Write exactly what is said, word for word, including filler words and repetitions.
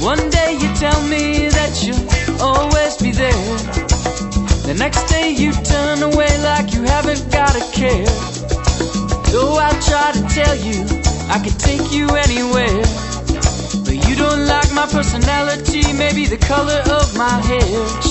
One day you tell me that you'll always be there. The next day you turn away like you haven't got a care. Though I try to tell you I can take you anywhere, but you don't like my personality, maybe the color of my hair.